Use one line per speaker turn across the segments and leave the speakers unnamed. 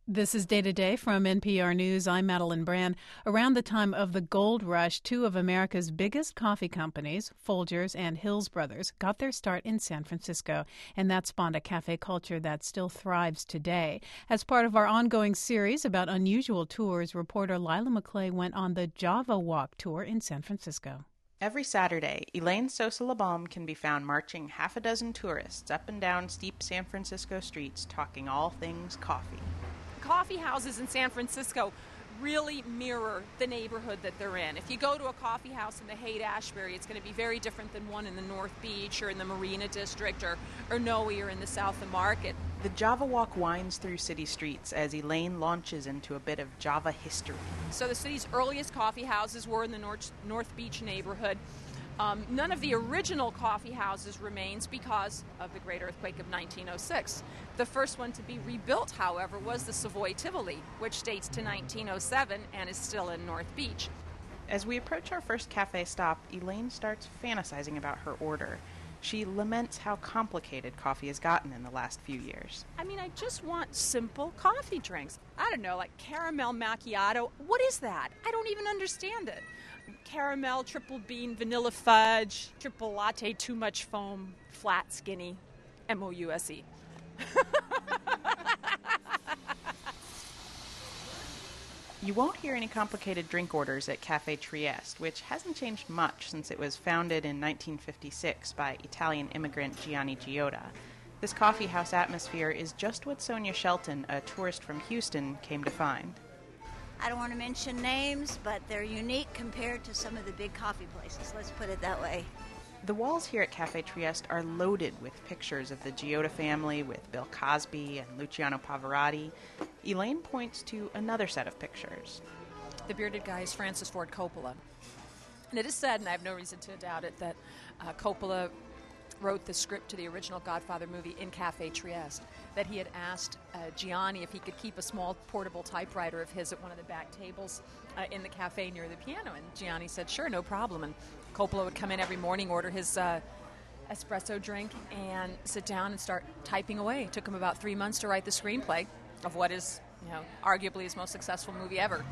This is Day to Day from NPR News. I'm Madeline Brand. Around the time of the gold rush, two of America's biggest coffee companies, Folgers and Hills Brothers, got their start in San Francisco, and that spawned a cafe culture that still thrives today. As part of our ongoing series about unusual tours, reporter Lila McClay went on the Java Walk tour in San Francisco.
Every Saturday, Elaine Sosa-LaBaume can be found marching half a dozen tourists up and down steep San Francisco streets talking all things coffee.
Coffee houses in San Francisco really mirror the neighborhood that they're in. If you go to a coffee house in the Haight-Ashbury, it's going to be very different than one in the North Beach or in the Marina District or Noe or in the South of Market.
The Java Walk winds through city streets as Elaine launches into a bit of Java history.
So the city's earliest coffee houses were in the North Beach neighborhood. None of the original coffee houses remains because of the Great Earthquake of 1906. The first one to be rebuilt, however, was the Savoy Tivoli, which dates to 1907 and is still in North Beach.
As we approach our first cafe stop, Elaine starts fantasizing about her order. She laments how complicated coffee has gotten in the last few years.
I just want simple coffee drinks. I don't know, like caramel macchiato. What is that? I don't even understand it. Caramel, triple bean, vanilla fudge, triple latte, too much foam, flat, skinny, MOUSE.
You won't hear any complicated drink orders at Cafe Trieste, which hasn't changed much since it was founded in 1956 by Italian immigrant Gianni Giotta. This coffee house atmosphere is just what Sonia Shelton, a tourist from Houston, came to find.
I don't want to mention names, but they're unique compared to some of the big coffee places, let's put it that way.
The walls here at Cafe Trieste are loaded with pictures of the Giotta family with Bill Cosby and Luciano Pavarotti. Elaine points to another set of pictures.
The bearded guy is Francis Ford Coppola. And it is said, and I have no reason to doubt it, that Coppola wrote the script to the original Godfather movie in Cafe Trieste, that he had asked Gianni if he could keep a small portable typewriter of his at one of the back tables in the cafe near the piano. And Gianni said, sure, no problem. And Coppola would come in every morning, order his espresso drink, and sit down and start typing away. It took him about 3 months to write the screenplay of what is, arguably his most successful movie ever.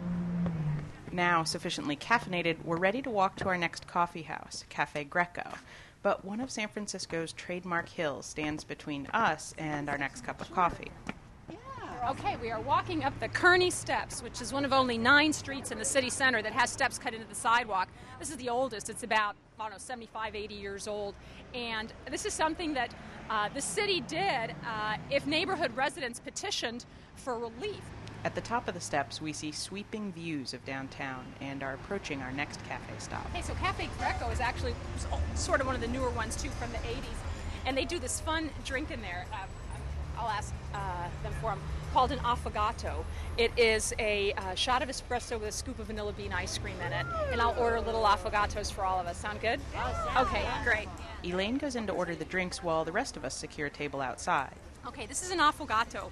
Now sufficiently caffeinated, we're ready to walk to our next coffee house, Cafe Greco. But one of San Francisco's trademark hills stands between us and our next cup of coffee.
Okay, we are walking up the Kearny Steps, which is one of only 9 streets in the city center that has steps cut into the sidewalk. This is the oldest. It's about, 75, 80 years old. And this is something that the city did if neighborhood residents petitioned for relief.
At the top of the steps, we see sweeping views of downtown and are approaching our next cafe stop.
Okay, so Cafe Greco is actually sort of one of the newer ones, too, from the 80s. And they do this fun drink in there. I'll ask them for them, called an affogato. It is a shot of espresso with a scoop of vanilla bean ice cream in it. And I'll order little affogatos for all of us. Sound good? Okay, great.
Elaine goes in to order the drinks while the rest of us secure a table outside.
Okay, this is an affogato.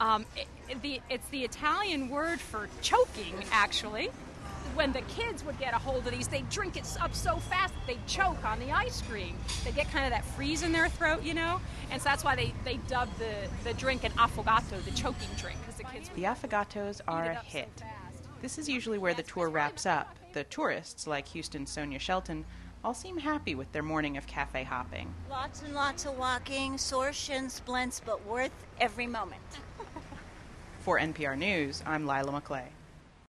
It's the Italian word for choking, actually. When the kids would get a hold of these, they'd drink it up so fast that they'd choke on the ice cream. They get kind of that freeze in their throat, And so that's why they dubbed the drink an affogato, the choking drink, because the kids.
The affogatos are a hit. This is usually where the tour wraps up. The tourists, like Houston's Sonia Shelton, all seem happy with their morning of cafe hopping.
Lots and lots of walking, sore shin splints, but worth every moment.
For NPR News, I'm Lila McClay.